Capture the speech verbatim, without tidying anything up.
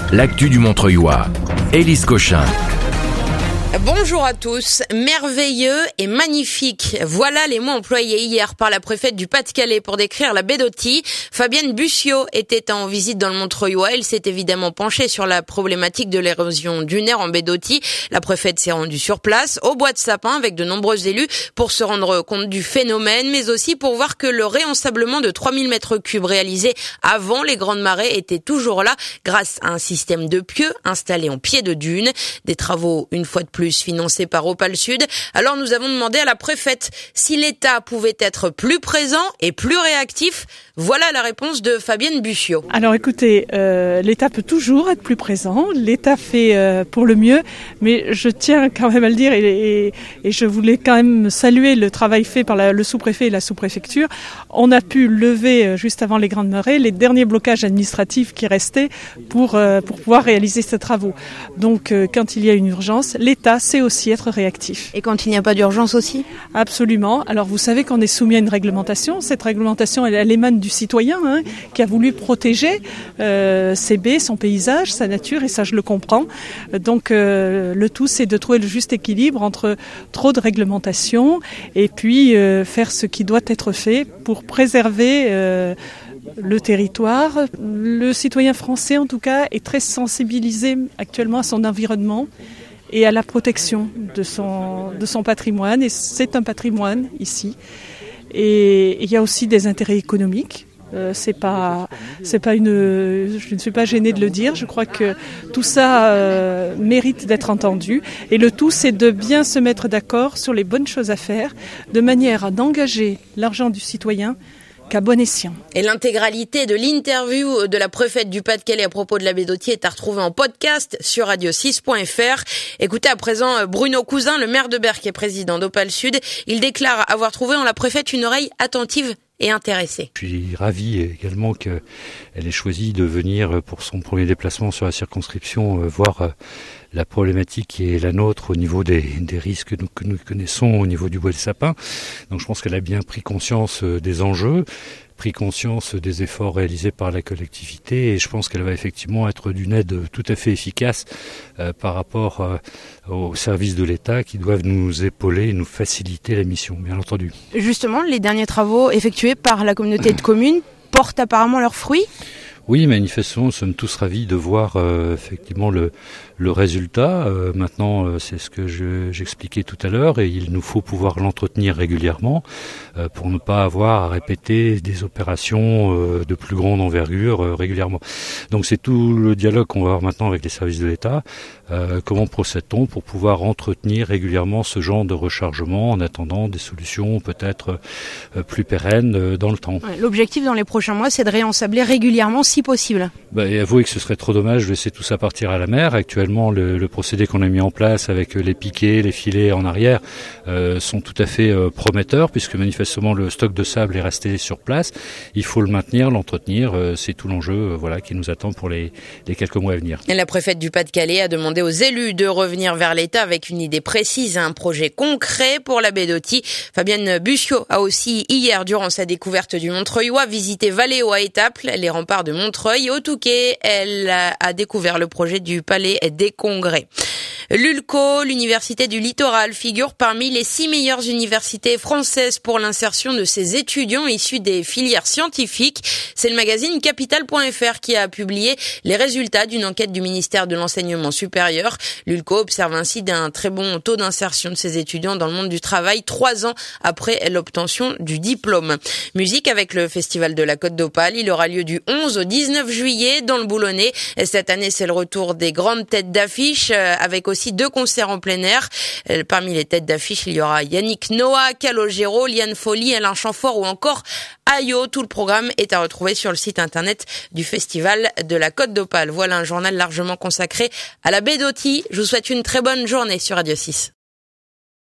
l'actu du Montreuillois. Élise Cochin. Bonjour à tous. Merveilleux et magnifique. Voilà les mots employés hier par la préfète du Pas-de-Calais pour décrire la baie d'Authie. Fabienne Busciot était en visite dans le Montreuillois. Elle s'est évidemment penchée sur la problématique de l'érosion dunaire en baie d'Authie. La préfète s'est rendue sur place, au bois de sapin, avec de nombreux élus, pour se rendre compte du phénomène, mais aussi pour voir que le réensablement de trois mille mètres cubes réalisé avant les grandes marées était toujours là, grâce à un système de pieux installé en pied de dune. Des travaux, une fois de plus, financés par Opal Sud. Alors nous avons demandé à la préfète si l'État pouvait être plus présent et plus réactif. Voilà la réponse de Fabienne Busciot. Alors écoutez, euh, l'État peut toujours être plus présent. L'État fait euh, pour le mieux, mais je tiens quand même à le dire et, et, et je voulais quand même saluer le travail fait par la, le sous-préfet et la sous-préfecture. On a pu lever euh, juste avant les grandes marées les derniers blocages administratifs qui restaient pour, euh, pour pouvoir réaliser ces travaux. Donc euh, quand il y a une urgence, l'État sait aussi être réactif. Et quand il n'y a pas d'urgence aussi ? Absolument. Alors vous savez qu'on est soumis à une réglementation. Cette réglementation, elle, elle émane du citoyen hein, qui a voulu protéger euh, ses baies, son paysage, sa nature, et ça je le comprends. Donc euh, le tout, c'est de trouver le juste équilibre entre trop de réglementation et puis euh, faire ce qui doit être fait pour préserver euh, le territoire. Le citoyen français, en tout cas, est très sensibilisé actuellement à son environnement et à la protection de son, de son patrimoine. Et c'est un patrimoine ici. Et il y a aussi des intérêts économiques. Euh, c'est pas, c'est pas une, je ne suis pas gênée de le dire. Je crois que tout ça euh, mérite d'être entendu. Et le tout, c'est de bien se mettre d'accord sur les bonnes choses à faire, de manière à n'engager l'argent du citoyen qu'à bon escient. Et l'intégralité de l'interview de la préfète du Pas-de-Calais à propos de la baie d'Authie est à retrouver en podcast sur radio six point f r. Écoutez à présent Bruno Cousin, le maire de Berck et président d'Opal Sud. Il déclare avoir trouvé en la préfète une oreille attentive et intéressée. Je suis ravi également qu'elle ait choisi de venir pour son premier déplacement sur la circonscription euh, voir euh, la problématique qui est la nôtre au niveau des, des risques que nous connaissons au niveau du bois de sapin. Donc je pense qu'elle a bien pris conscience euh, des enjeux, pris conscience des efforts réalisés par la collectivité, et je pense qu'elle va effectivement être d'une aide tout à fait efficace euh, par rapport euh, aux services de l'État qui doivent nous épauler et nous faciliter la mission, bien entendu. Justement, les derniers travaux effectués par la communauté de communes portent apparemment leurs fruits ? Oui, manifestement, nous sommes tous ravis de voir euh, effectivement le, le résultat. Euh, maintenant, euh, c'est ce que je, j'expliquais tout à l'heure, et il nous faut pouvoir l'entretenir régulièrement euh, pour ne pas avoir à répéter des opérations euh, de plus grande envergure euh, régulièrement. Donc c'est tout le dialogue qu'on va avoir maintenant avec les services de l'État. Euh, comment procède-t-on pour pouvoir entretenir régulièrement ce genre de rechargement en attendant des solutions peut-être euh, plus pérennes euh, dans le temps. Ouais, l'objectif dans les prochains mois, c'est de réensabler régulièrement si possible. Bah, et avouez que ce serait trop dommage de laisser tout ça partir à la mer. Actuellement, le, le procédé qu'on a mis en place avec les piquets, les filets en arrière euh, sont tout à fait euh, prometteurs, puisque manifestement le stock de sable est resté sur place. Il faut le maintenir, l'entretenir. Euh, c'est tout l'enjeu euh, voilà, qui nous attend pour les, les quelques mois à venir. Et la préfète du Pas-de-Calais a demandé aux élus de revenir vers l'État avec une idée précise, un projet concret pour la baie d'Authie. Fabienne Busciot a aussi, hier, durant sa découverte du Montreuillois, visité Valléo à Étaples, les remparts de Montreuil. Au Touquet, elle a découvert le projet du Palais des Congrès. L'Ulco, l'université du littoral, figure parmi les six meilleures universités françaises pour l'insertion de ses étudiants issus des filières scientifiques. C'est le magazine capital point f r qui a publié les résultats d'une enquête du ministère de l'Enseignement supérieur. L'Ulco observe ainsi d'un très bon taux d'insertion de ses étudiants dans le monde du travail, trois ans après l'obtention du diplôme. Musique avec le Festival de la Côte d'Opale. Il aura lieu du onze au dix-neuf juillet dans le Boulonnais. Cette année, c'est le retour des grandes têtes d'affiche avec aussi deux concerts en plein air. Parmi les têtes d'affiche, il y aura Yannick Noah, Calogero, Liane Folly, Alain Chamfort ou encore Ayo. Tout le programme est à retrouver sur le site internet du Festival de la Côte d'Opale. Voilà un journal largement consacré à la baie d'Authie. Je vous souhaite une très bonne journée sur Radio six.